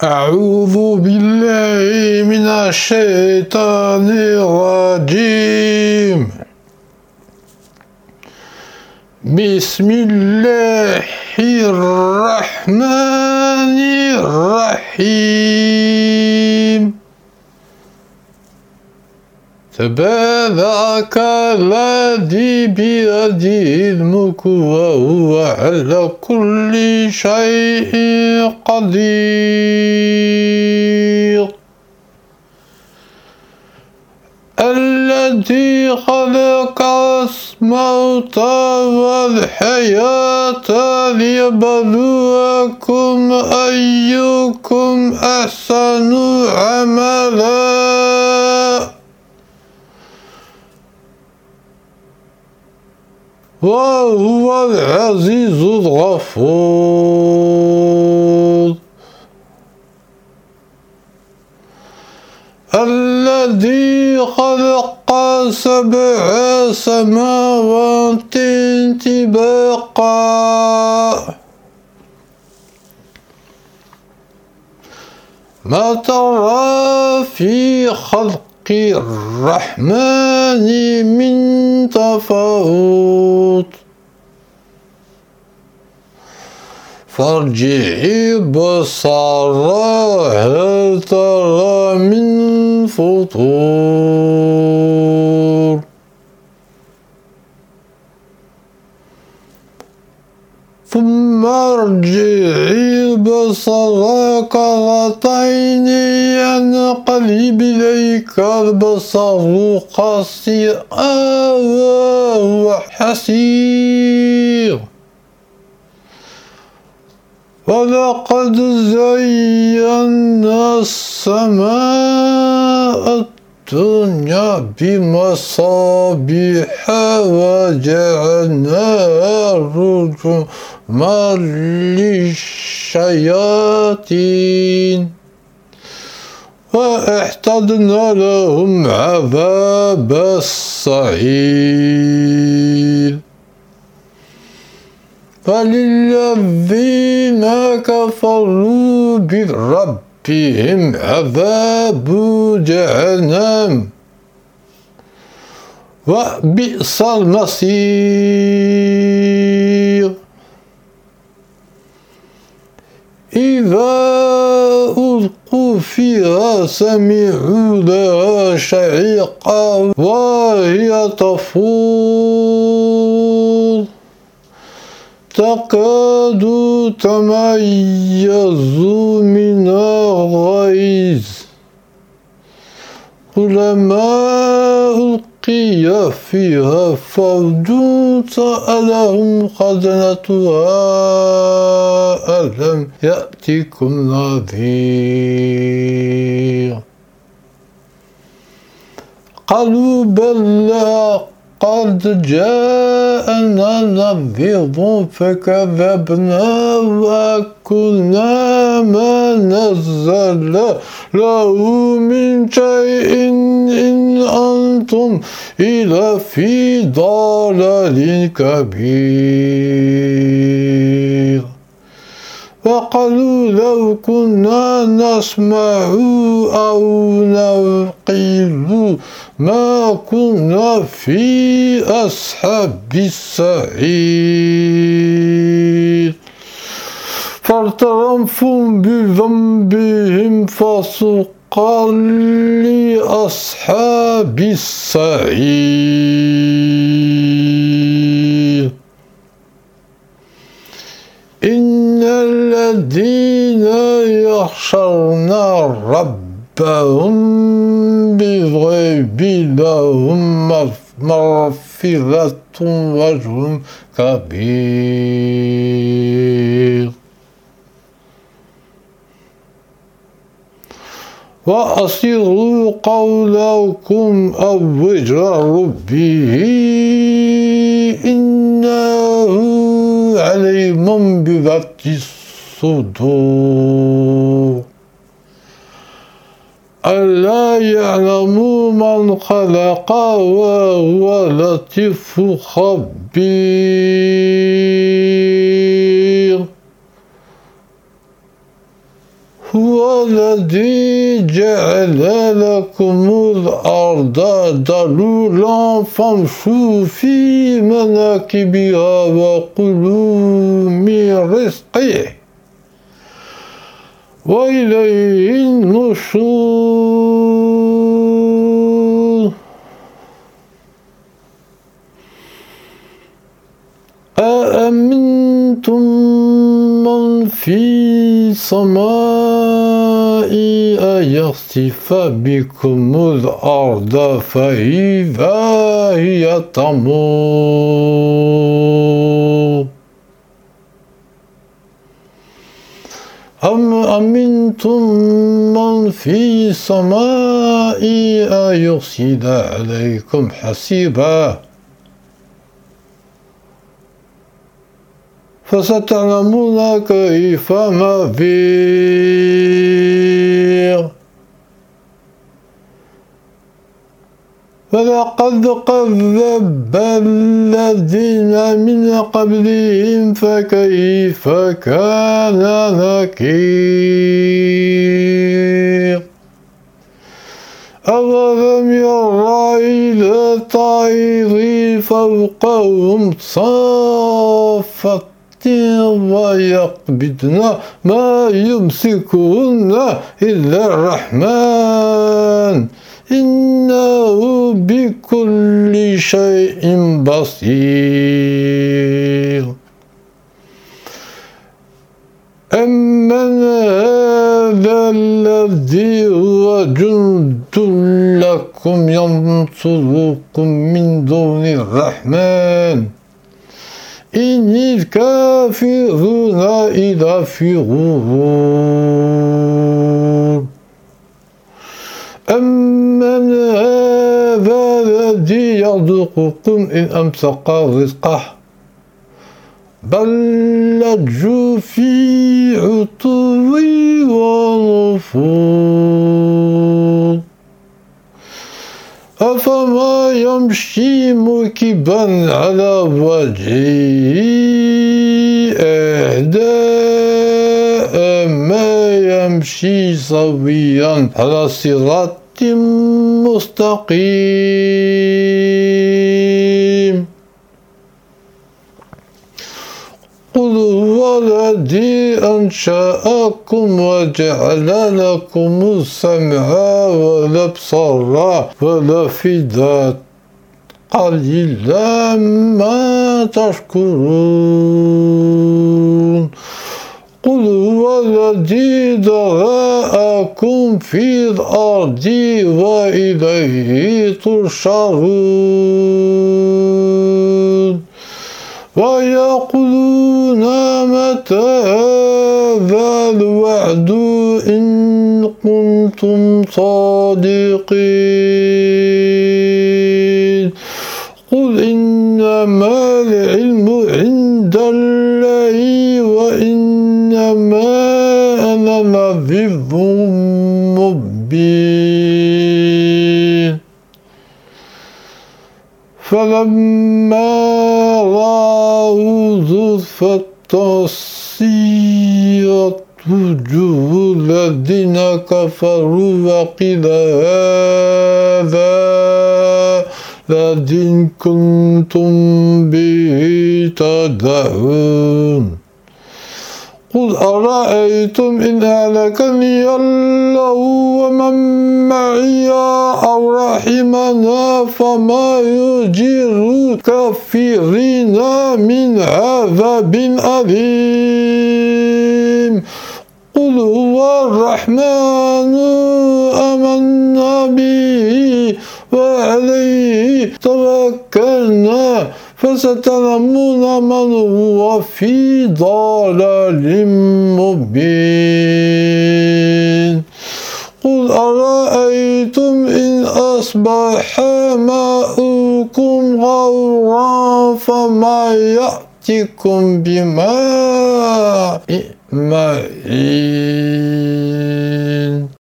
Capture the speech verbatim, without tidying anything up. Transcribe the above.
أعوذ بالله من الشيطان الرجيم. بسم الله الرحمن الرحيم. تبارك الذي بيده الملك وهو على كل شيء قدير. الذي خلق الموت والحياة ليبلوكم أيكم أحسن عملا وهو العزيز الغفور. الذي خلق سبع سماوات طباقا ما ترى في خلق الرحمن من تفاوت فارجعي بصر هل ترى من فطور. ثم ارجعي بصر كرتين ينقلب إليك البصر خاسئا وهو حسير. ولقد زينا السماء الدنيا بمصابيح وجعلناها رجوما للشياطين وأعتدنا لهم عذاب السعير. فللذين كفروا بربهم عذاب جهنم وبئس المصير. إذا ألقوا فيها سمعوا لها شهيقا وهي تفور تكاد تميز من الغيظ كلما ألقي فيها فوج سألهم خزنتها ألم يأتكم نذير قالوا بلى قد جاءنا نذير فكذبنا وقلنا ما نزل له من شيء إن أنتم إلا في ضلال كبير. وقالوا لو كنا نسمع أو نعقل ما كنا في أصحاب السعير. فاعترفوا بذنبهم فسقا لأصحاب السعير. إن الذين يخشون ربهم بالغيب لهم مغفرة وأجر كبير. وأسروا قولكم أو اجهروا به إنه عليم بذات الصدور. ألا يعلم من خلق وهو لطيف خبير. هو هو الذي جعل لكم الأرض ذلولا فامشوا في مناكبها وكلوا من رزقه وإليه النشور أأمنتم من في السماء أن يخسف بكم الأرض فإذا هي تمور أم أمنتم من في السماء أن يرسل عليكم حسيبا فستعلمون كيف نذير ولقد كذب الذين من قبلهم فكيف كان نكير أولم يروا إلى الطير فوقهم صافات ويقبضن ما يمسكهن إلا الرحمن إنه بكل شيء بصير أمن هذا الذي هو جند لكم ينصركم من دون الرحمن إن الكافرون إلا في غرور أمن هذا الذي يرزقكم إن أمسك رزقه بل لجوا في عتو ونفور أفما يمشي مكبا على وجهه أهدى ما يمشي سويا على صراط مستقيم قل هو الذي أنشأكم وجعل لكم السمع والأبصار والأفئدة قليلا ما تشكرون قل هو الذي ذرأكم في الأرض وإليه تحشرون ويقولون متى هذا الوعد إن كنتم صادقين قل إنما العلم عند الله وإنما أنا نذير مبين فلما رأوا زلفة سيئت وجوه الذين كفروا وقيل هذا الذي كنتم به تدعون قل أرأيتم إن أهلكني الله ومن معي أو رحمنا فما يجير الكافرين من عذاب أليم قل هو الرحمن آمنا به وعليه توكلنا فستعلمون من هو في ضلال مبين قل أرأيتم إن أصبح ماؤكم غورا فما يأتيكم بماء معين